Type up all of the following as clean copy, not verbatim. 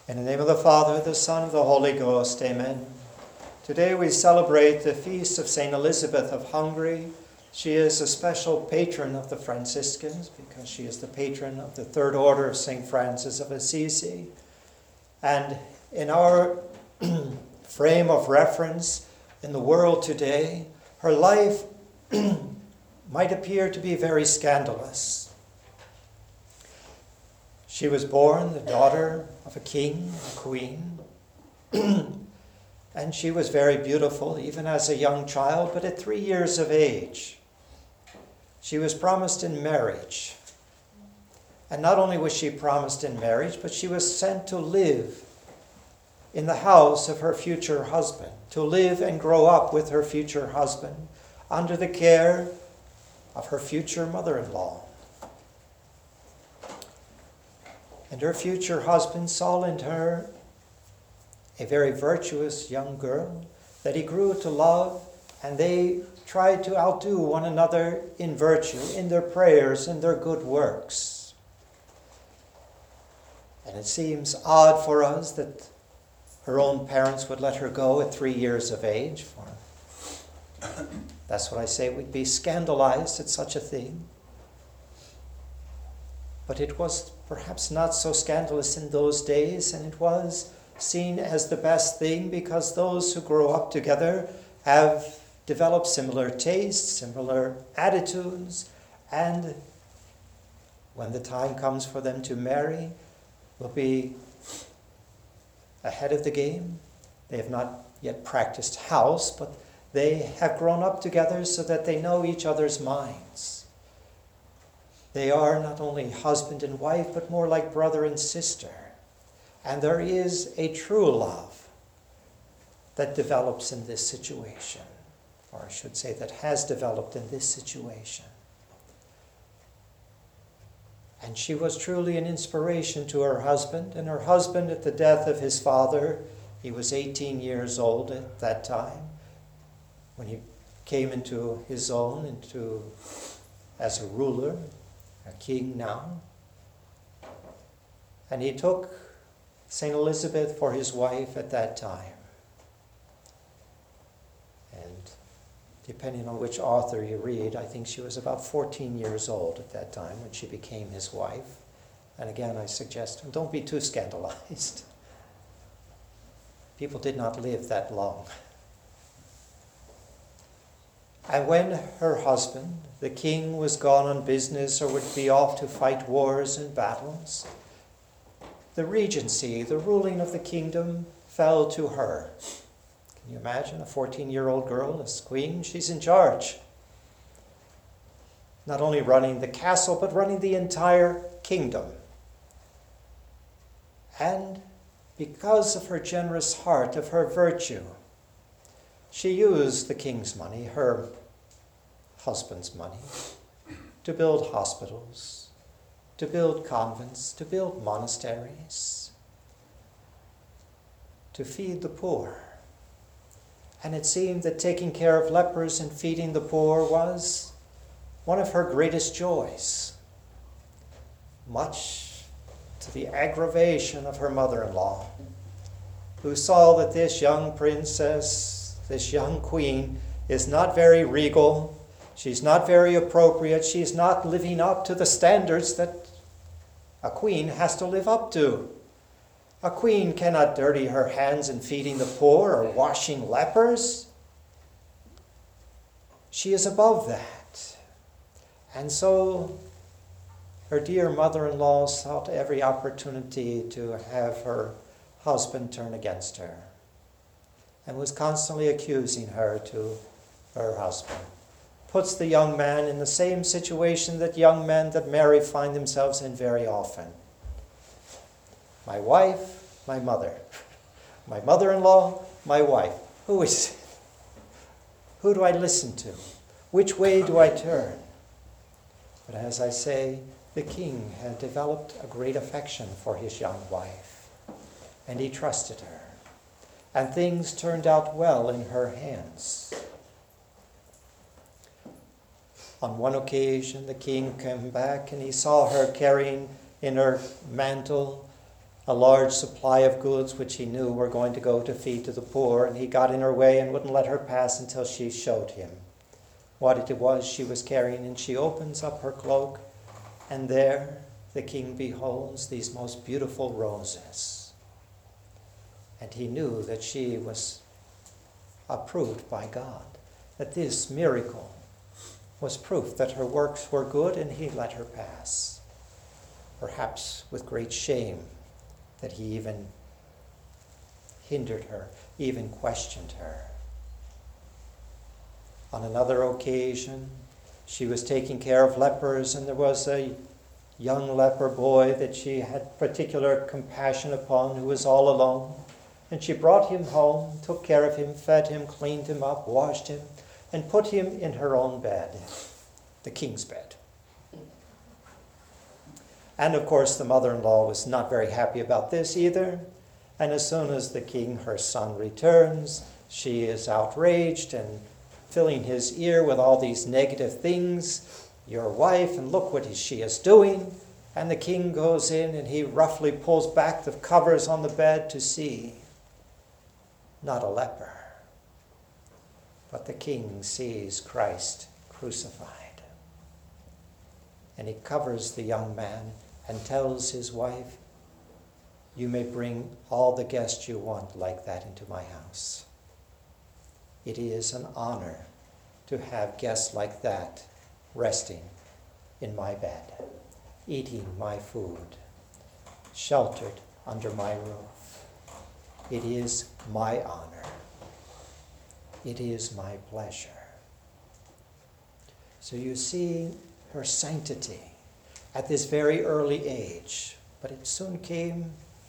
In the name of the Father, the Son, and the Holy Ghost, amen. Today we celebrate the feast of St. Elizabeth of Hungary. She is a special patron of the Franciscans because she is the patron of the Third Order of St. Francis of Assisi. And in our frame of reference in the world today, her life might appear to be very scandalous. She was born the daughter of a king, a queen, and she was very beautiful even as a young child, but at 3 years of age, she was promised in marriage. And not only was she promised in marriage, but she was sent to live in the house of her future husband, to live and grow up with her future husband under the care of her future mother-in-law. And her future husband saw in her a very virtuous young girl that he grew to love, and they tried to outdo one another in virtue, in their prayers, in their good works. And it seems odd for us that her own parents would let her go at 3 years of age. For that's what I say, we'd be scandalized at such a thing. But it was perhaps not so scandalous in those days, and it was seen as the best thing because those who grow up together have developed similar tastes, similar attitudes, and when the time comes for them to marry, will be ahead of the game. They have not yet practiced house, but they have grown up together so that they know each other's minds. They are not only husband and wife, but more like brother and sister. And there is a true love that develops in this situation, or I should say that has developed in this situation. And she was truly an inspiration to her husband, and her husband at the death of his father, he was 18 years old at that time, when he came into his own, as a ruler, a king now. And he took St. Elizabeth for his wife at that time. And depending on which author you read, I think she was about 14 years old at that time when she became his wife. And again, I suggest, don't be too scandalized. People did not live that long. And when her husband, the king, was gone on business or would be off to fight wars and battles, the regency, the ruling of the kingdom, fell to her. Can you imagine a 14-year-old girl as queen? She's in charge. Not only running the castle, but running the entire kingdom. And because of her generous heart, of her virtue, she used the king's money, her husband's money, to build hospitals, to build convents, to build monasteries, to feed the poor. And it seemed that taking care of lepers and feeding the poor was one of her greatest joys, much to the aggravation of her mother-in-law, who saw that this young princess, this young queen, is not very regal. She's not very appropriate. She's not living up to the standards that a queen has to live up to. A queen cannot dirty her hands in feeding the poor or washing lepers. She is above that. And so her dear mother-in-law sought every opportunity to have her husband turn against her, and was constantly accusing her to her husband. Puts the young man in the same situation that young men that marry find themselves in very often. My wife, my mother. My mother-in-law, my wife. Who is it? Who do I listen to? Which way do I turn? But as I say, the king had developed a great affection for his young wife, and he trusted her. And things turned out well in her hands. On one occasion, the king came back and he saw her carrying in her mantle a large supply of goods which he knew were going to go to feed to the poor, and he got in her way and wouldn't let her pass until she showed him what it was she was carrying. And she opens up her cloak, and there the king beholds these most beautiful roses. And he knew that she was approved by God, that this miracle was proof that her works were good, and he let her pass. Perhaps with great shame that he even hindered her, even questioned her. On another occasion, she was taking care of lepers, and there was a young leper boy that she had particular compassion upon who was all alone. And she brought him home, took care of him, fed him, cleaned him up, washed him, and put him in her own bed, the king's bed. And of course, the mother-in-law was not very happy about this either. And as soon as the king, her son, returns, she is outraged and filling his ear with all these negative things. Your wife, and look what she is doing. And the king goes in and he roughly pulls back the covers on the bed to see not a leper, but the king sees Christ crucified. And he covers the young man and tells his wife, you may bring all the guests you want like that into my house. It is an honor to have guests like that resting in my bed, eating my food, sheltered under my roof. It is my honor. It is my pleasure. So you see her sanctity at this very early age, but it soon came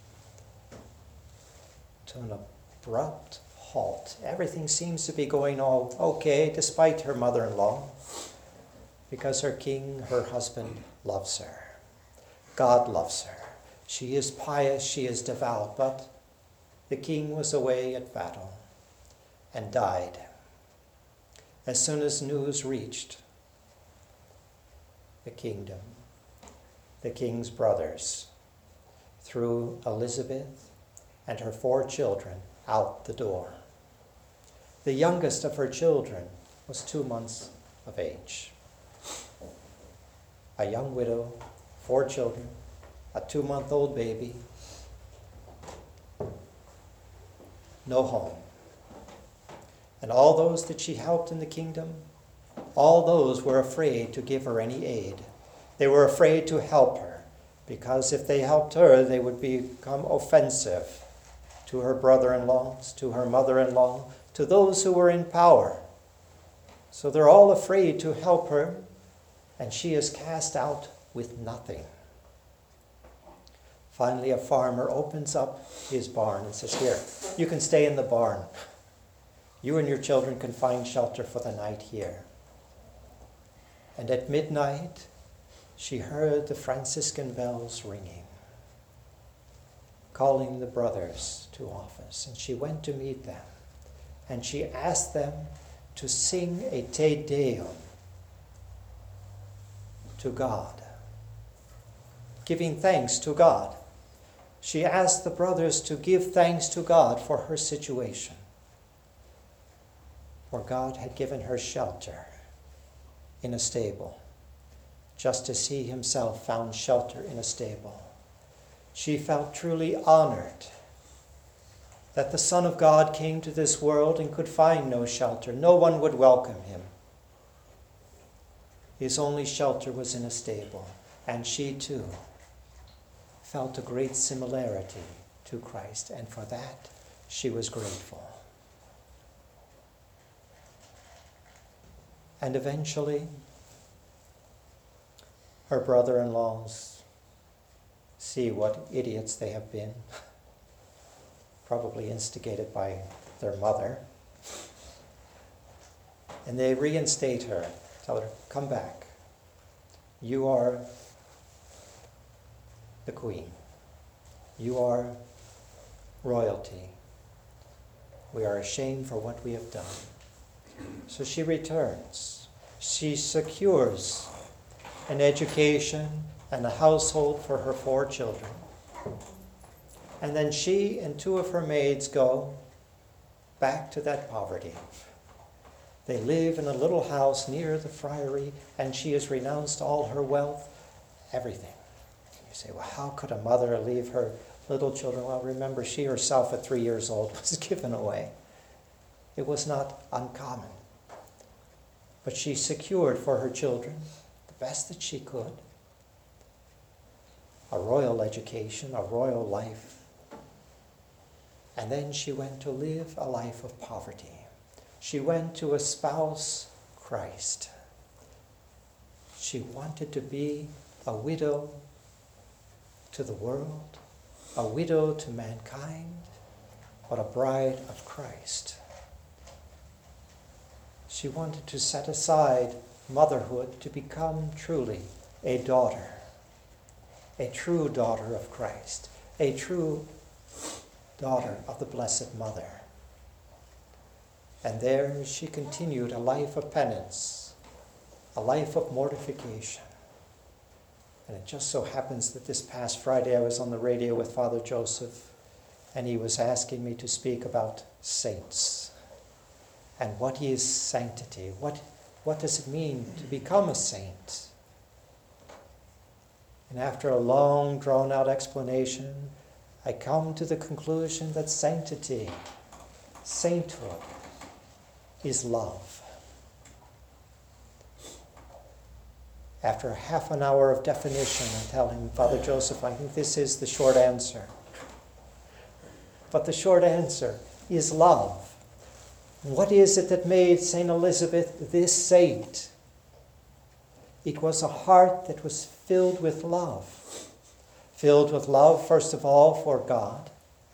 to an abrupt halt. Everything seems to be going all okay, despite her mother-in-law, because her king, her husband, loves her. God loves her. She is pious, she is devout, but the king was away at battle and died. As soon as news reached the kingdom, the king's brothers threw Elizabeth and her 4 children out the door. The youngest of her children was 2 months of age. A young widow, 4 children, a 2-month-old baby, no home. And all those that she helped in the kingdom, all those were afraid to give her any aid. They were afraid to help her, because if they helped her, they would become offensive to her brother-in-laws, to her mother-in-law, to those who were in power. So they're all afraid to help her, and she is cast out with nothing. Finally, a farmer opens up his barn and says, here, you can stay in the barn. You and your children can find shelter for the night here. And at midnight, she heard the Franciscan bells ringing, calling the brothers to office. And she went to meet them. And she asked them to sing a Te Deum to God, giving thanks to God. She asked the brothers to give thanks to God for her situation. For God had given her shelter in a stable, just as he himself found shelter in a stable. She felt truly honored that the Son of God came to this world and could find no shelter. No one would welcome him. His only shelter was in a stable, and she too felt a great similarity to Christ, and for that she was grateful. And eventually, her brother-in-laws see what idiots they have been, probably instigated by their mother, and they reinstate her, tell her, come back. You are the queen. You are royalty. We are ashamed for what we have done. So she returns. She secures an education and a household for her 4 children. And then she and 2 of her maids go back to that poverty. They live in a little house near the friary, and she has renounced all her wealth, everything. You say, well, how could a mother leave her little children? Well, remember, she herself at 3 years old was given away. It was not uncommon. But she secured for her children the best that she could. A royal education, a royal life. And then she went to live a life of poverty. She went to espouse Christ. She wanted to be a widow to the world, a widow to mankind, but a bride of Christ. She wanted to set aside motherhood to become truly a daughter, a true daughter of Christ, a true daughter of the Blessed Mother. And there she continued a life of penance, a life of mortification. And it just so happens that this past Friday I was on the radio with Father Joseph, and he was asking me to speak about saints. And what is sanctity? What does it mean to become a saint? And after a long, drawn-out explanation, I come to the conclusion that sanctity, sainthood, is love. After half an hour of definition, I tell him, Father Joseph, I think this is the short answer. But the short answer is love. What is it that made St. Elizabeth this saint? It was a heart that was filled with love. Filled with love, first of all, for God,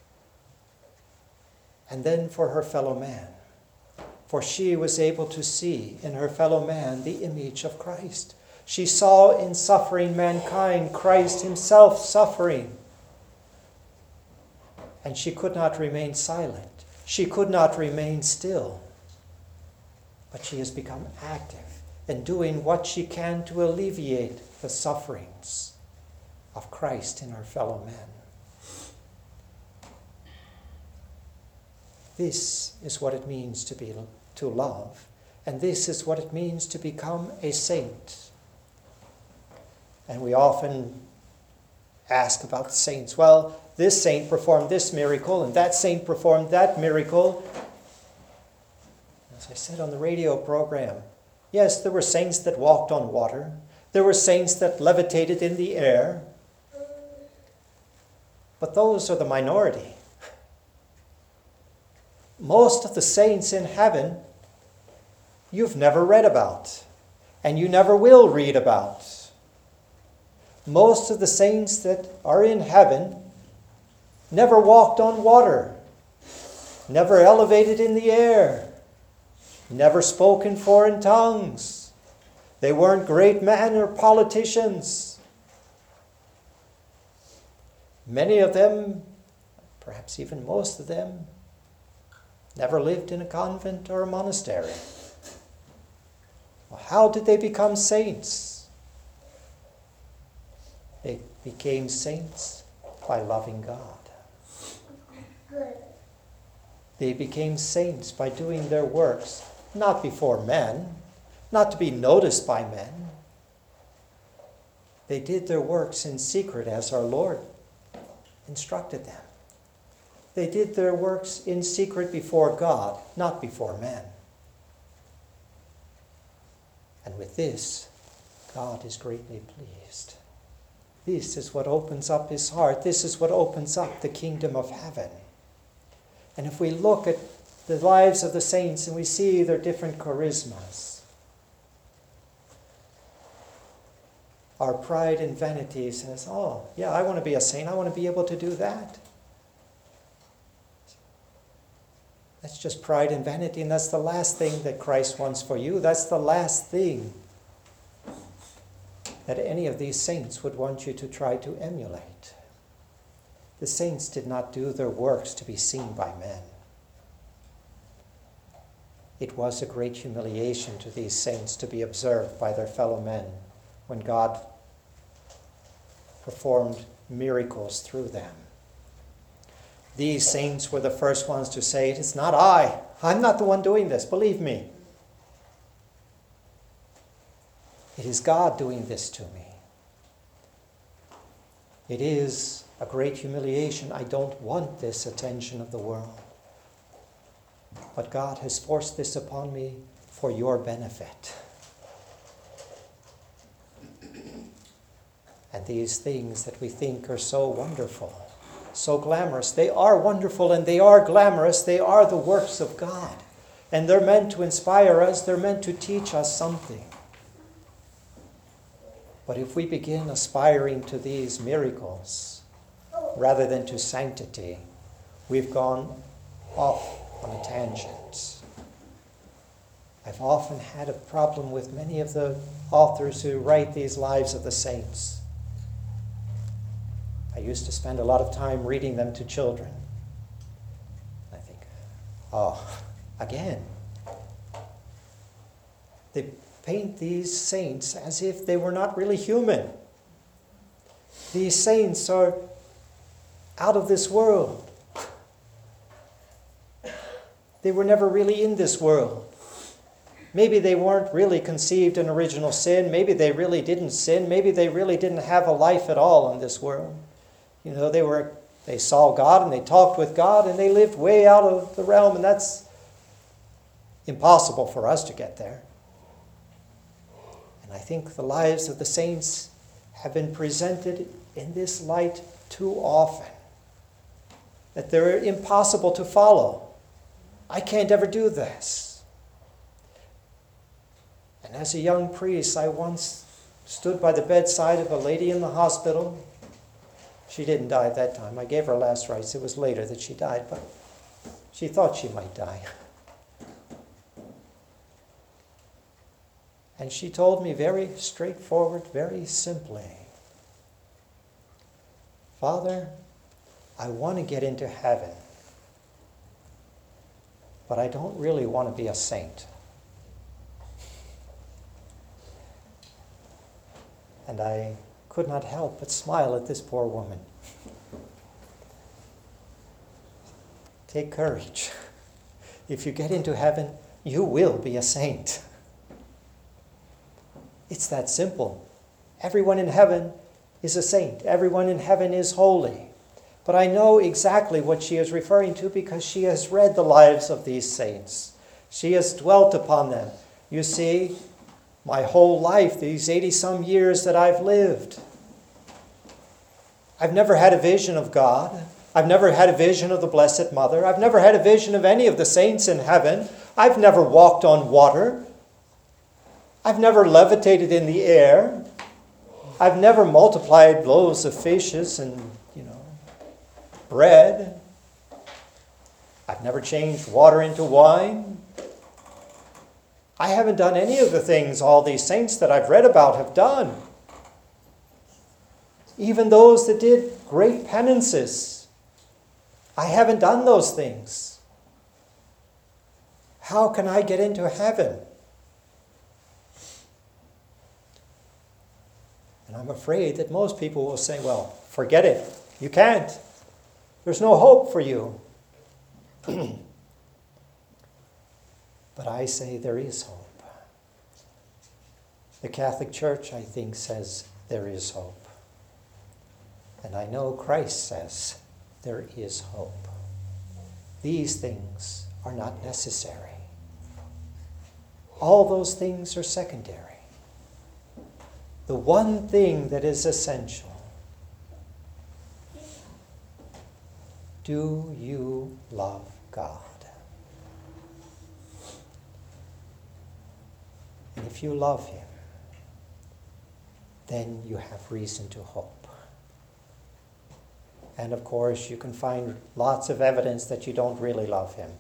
and then for her fellow man. For she was able to see in her fellow man the image of Christ. She saw in suffering mankind Christ himself suffering. And she could not remain silent. She could not remain still. But she has become active in doing what she can to alleviate the sufferings of Christ in her fellow men. This is what it means to love, and this is what it means to become a saint. And we often ask about saints. Well, this saint performed this miracle, and that saint performed that miracle. As I said on the radio program, yes, there were saints that walked on water. There were saints that levitated in the air. But those are the minority. Most of the saints in heaven you've never read about, and you never will read about. Most of the saints that are in heaven never walked on water, never elevated in the air, never spoke in foreign tongues. They weren't great men or politicians. Many of them, perhaps even most of them, never lived in a convent or a monastery. Well, how did they become saints? They became saints by loving God. They became saints by doing their works, not before men, not to be noticed by men. They did their works in secret as our Lord instructed them. They did their works in secret before God, not before men. And with this, God is greatly pleased. This is what opens up his heart. This is what opens up the kingdom of heaven. And if we look at the lives of the saints and we see their different charismas, our pride and vanity says, oh, yeah, I want to be a saint. I want to be able to do that. That's just pride and vanity, and that's the last thing that Christ wants for you. That's the last thing that any of these saints would want you to try to emulate. The saints did not do their works to be seen by men. It was a great humiliation to these saints to be observed by their fellow men when God performed miracles through them. These saints were the first ones to say, "It is not I. I'm not the one doing this, believe me. It is God doing this to me. It is a great humiliation. I don't want this attention of the world. But God has forced this upon me for your benefit." And these things that we think are so wonderful, so glamorous, they are wonderful and they are glamorous. They are the works of God. And they're meant to inspire us. They're meant to teach us something. But if we begin aspiring to these miracles rather than to sanctity, we've gone off on a tangent. I've often had a problem with many of the authors who write these lives of the saints. I used to spend a lot of time reading them to children. I think, oh, again. They paint these saints as if they were not really human. These saints are out of this world. They were never really in this world. Maybe they weren't really conceived in original sin. Maybe they really didn't sin. Maybe they really didn't have a life at all in this world. You know, they saw God and they talked with God and they lived way out of the realm, and that's impossible for us to get there. And I think the lives of the saints have been presented in this light too often, that they're impossible to follow. I can't ever do this. And as a young priest, I once stood by the bedside of a lady in the hospital. She didn't die at that time. I gave her last rites. It was later that she died, but she thought she might die. And she told me very straightforward, very simply, "Father, I want to get into heaven, but I don't really want to be a saint." And I could not help but smile at this poor woman. Take courage. If you get into heaven, you will be a saint. It's that simple. Everyone in heaven is a saint. Everyone in heaven is holy. But I know exactly what she is referring to because she has read the lives of these saints. She has dwelt upon them. You see, my whole life, these 80-some years that I've lived, I've never had a vision of God. I've never had a vision of the Blessed Mother. I've never had a vision of any of the saints in heaven. I've never walked on water. I've never levitated in the air. I've never multiplied loaves of fishes and, bread. I've never changed water into wine. I haven't done any of the things all these saints that I've read about have done. Even those that did great penances. I haven't done those things. How can I get into heaven? And I'm afraid that most people will say, well, forget it. You can't. There's no hope for you. But I say there is hope. The Catholic Church, I think, says there is hope. And I know Christ says there is hope. These things are not necessary. All those things are secondary. The one thing that is essential. Do you love God? And if you love Him, then you have reason to hope. And of course, you can find lots of evidence that you don't really love Him.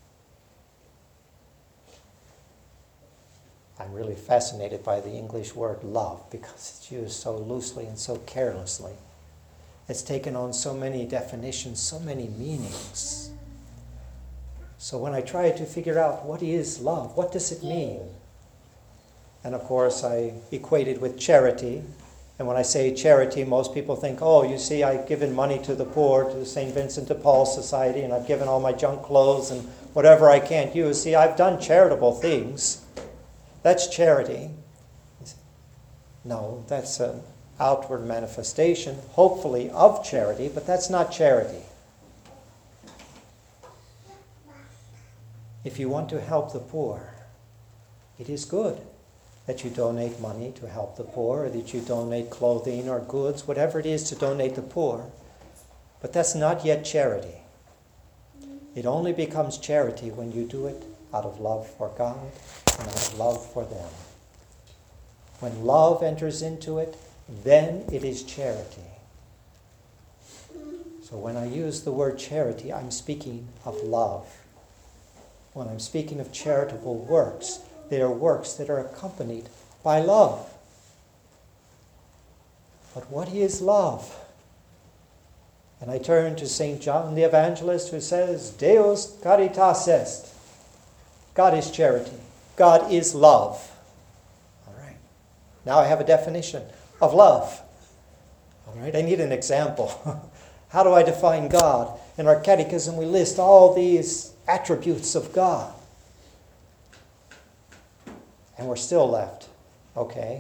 I'm really fascinated by the English word love because it's used so loosely and so carelessly. It's taken on so many definitions, so many meanings. So when I try to figure out what is love, what does it mean? And of course I equate it with charity, And when I say charity, most people think, oh, you see, I've given money to the poor, to the St. Vincent de Paul Society, and I've given all my junk clothes and whatever I can't use. See, I've done charitable things. That's charity. No, that's an outward manifestation, hopefully, of charity, but that's not charity. If you want to help the poor, it is good that you donate money to help the poor, or that you donate clothing or goods, whatever it is to donate the poor. But that's not yet charity. It only becomes charity when you do it out of love for God and out of love for them. When love enters into it, then it is charity. So when I use the word charity, I'm speaking of love. When I'm speaking of charitable works, they are works that are accompanied by love. But what is love? And I turn to St. John the Evangelist, who says, Deus caritas est. God is charity. God is love. All right. Now I have a definition of love. All right. I need an example. How do I define God? In our catechism, we list all these attributes of God. And we're still left. Okay.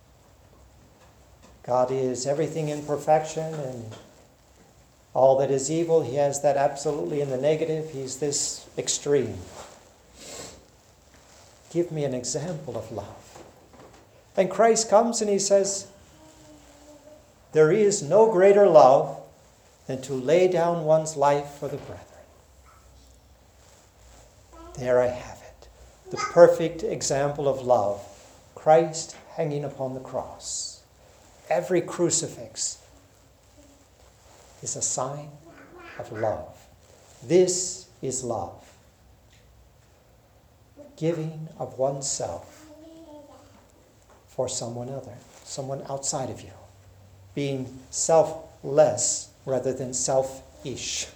God is everything in perfection, and all that is evil, he has that absolutely in the negative. He's this extreme. Give me an example of love. And Christ comes and he says, there is no greater love than to lay down one's life for the brethren. There I have it. The perfect example of love. Christ hanging upon the cross. Every crucifix is a sign of love. This is love. Giving of oneself for someone other, someone outside of you. Being selfless rather than selfish.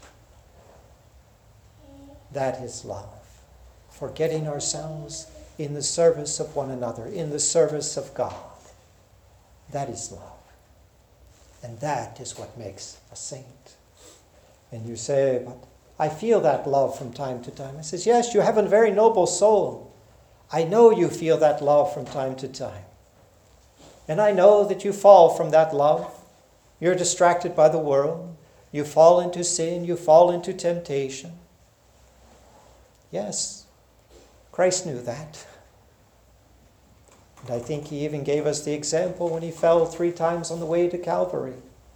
That is love. Forgetting ourselves in the service of one another, in the service of God. That is love. And that is what makes a saint. And you say, but I feel that love from time to time. I says, yes, you have a very noble soul. I know you feel that love from time to time. And I know that you fall from that love. You're distracted by the world. You fall into sin. You fall into temptation. Yes, Christ knew that. And I think he even gave us the example when he fell 3 times on the way to Calvary.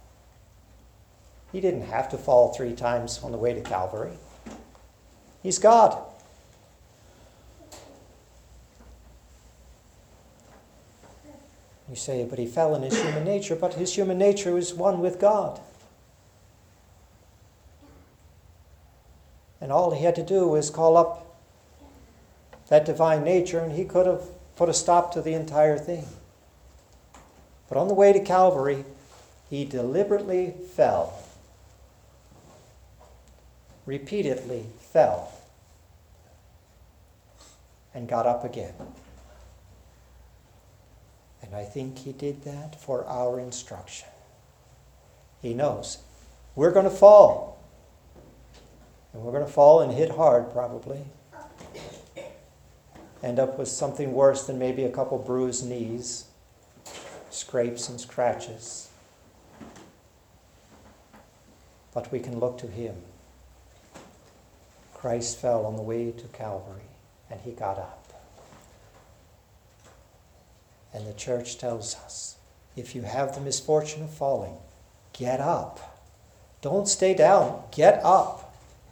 He didn't have to fall 3 times on the way to Calvary. He's God. You say, but he fell in his human nature, but his human nature was one with God. And all he had to do was call up that divine nature, and he could have put a stop to the entire thing. But on the way to Calvary, he deliberately fell. Repeatedly fell. And got up again. And I think he did that for our instruction. He knows we're going to fall. And we're going to fall and hit hard, probably. End up with something worse than maybe a couple bruised knees, scrapes and scratches. But we can look to him. Christ fell on the way to Calvary, and he got up. And the church tells us, if you have the misfortune of falling, get up. Don't stay down. Get up.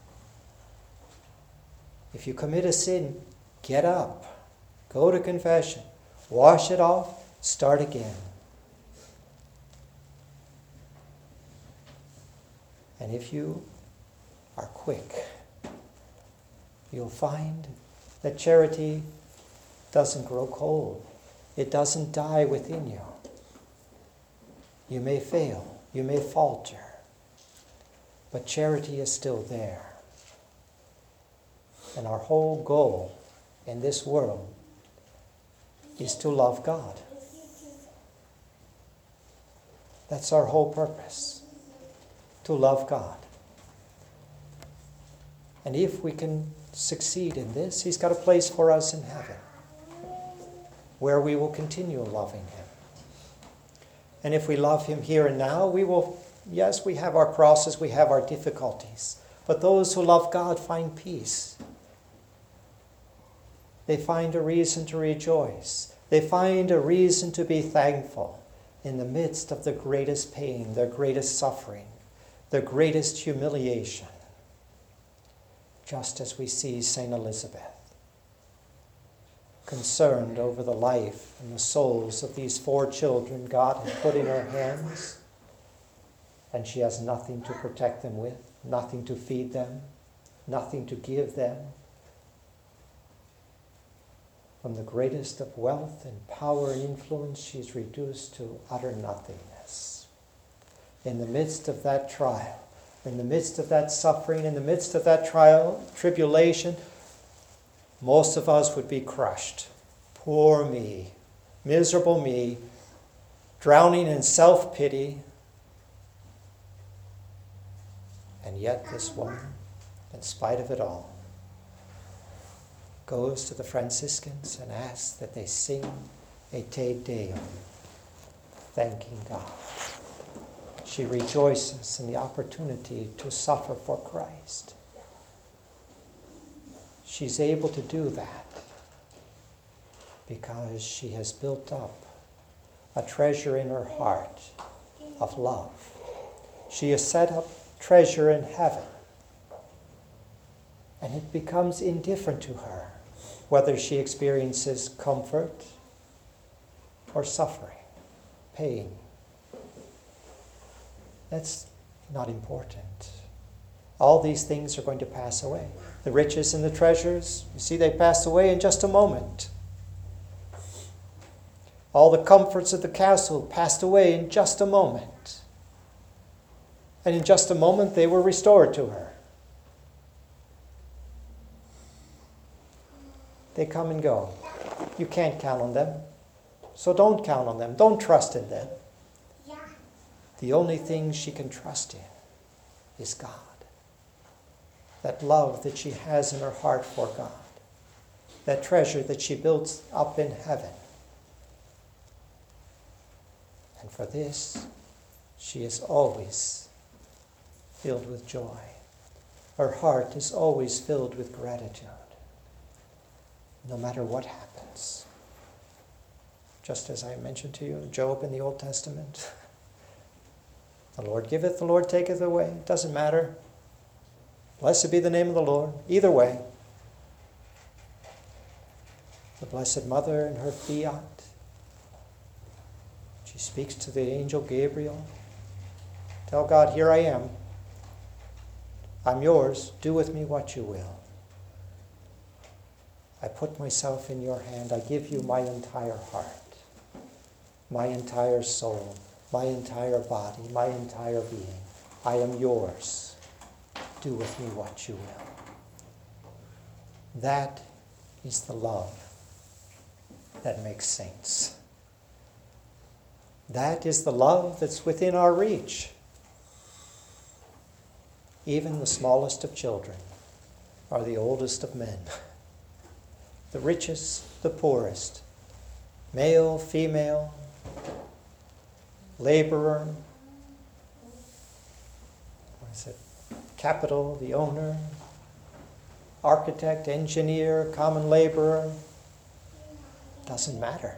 If you commit a sin, get up. Go to confession. Wash it off. Start again. And if you are quick, you'll find that charity doesn't grow cold. It doesn't die within you. You may fail. You may falter. But charity is still there. And our whole goal in this world is to love God. That's our whole purpose, to love God. And if we can succeed in this, He's got a place for us in heaven where we will continue loving Him. And if we love Him here and now, we will, yes, we have our crosses, we have our difficulties, but those who love God find peace. They find a reason to rejoice. They find a reason to be thankful in the midst of the greatest pain, their greatest suffering, their greatest humiliation. Just as we see St. Elizabeth, concerned over the life and the souls of these 4 children God had put in her hands, and she has nothing to protect them with, nothing to feed them, nothing to give them. From the greatest of wealth and power and influence, she's reduced to utter nothingness. In the midst of that trial, in the midst of that suffering, in the midst of that trial, tribulation, most of us would be crushed. Poor me, miserable me, drowning in self-pity. And yet this woman, in spite of it all, goes to the Franciscans and asks that they sing a Te Deum, thanking God. She rejoices in the opportunity to suffer for Christ. She's able to do that because she has built up a treasure in her heart of love. She has set up treasure in heaven, and it becomes indifferent to her whether she experiences comfort or suffering, pain. That's not important. All these things are going to pass away. The riches and the treasures, you see, they pass away in just a moment. All the comforts of the castle passed away in just a moment. And in just a moment, they were restored to her. They come and go. You can't count on them. So don't count on them. Don't trust in them. The only thing she can trust in is God. That love that she has in her heart for God. That treasure that she builds up in heaven. And for this, she is always filled with joy. Her heart is always filled with gratitude, no matter what happens. Just as I mentioned to you, Job in the Old Testament. The Lord giveth, the Lord taketh away. It doesn't matter. Blessed be the name of the Lord. Either way. The Blessed Mother in her fiat. She speaks to the angel Gabriel. Tell God, here I am. I'm yours. Do with me what you will. I put myself in your hand. I give you my entire heart, my entire soul, my entire body, my entire being. I am yours. Do with me what you will. That is the love that makes saints. That is the love that's within our reach. Even the smallest of children are the oldest of men. The richest, the poorest, male, female, laborer, capital, the owner, architect, engineer, common laborer, doesn't matter.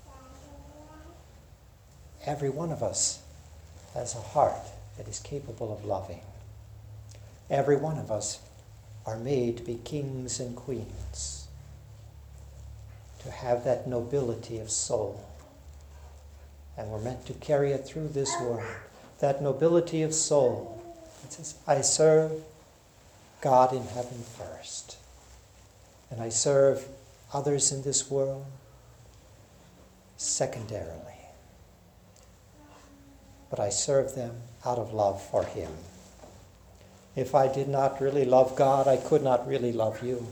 Every one of us has a heart that is capable of loving. Every one of us are made to be kings and queens, to have that nobility of soul. And we're meant to carry it through this world. That nobility of soul. It says, I serve God in heaven first. And I serve others in this world secondarily. But I serve them out of love for Him. If I did not really love God, I could not really love you.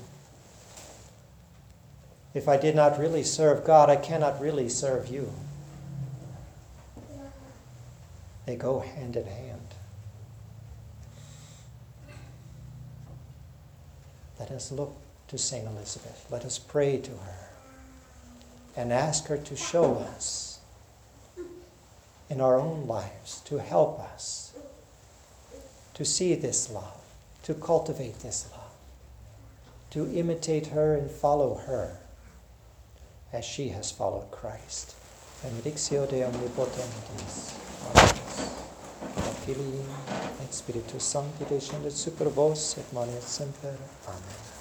If I did not really serve God, I cannot really serve you. They go hand in hand. Let us look to St. Elizabeth. Let us pray to her and ask her to show us in our own lives, to help us to see this love, to cultivate this love, to imitate her and follow her as she has followed Christ. Benedictio Dei omnipotentis, Patris, et Filii, et Spiritus Sancti, descendet super vos, et manet semper. Amen.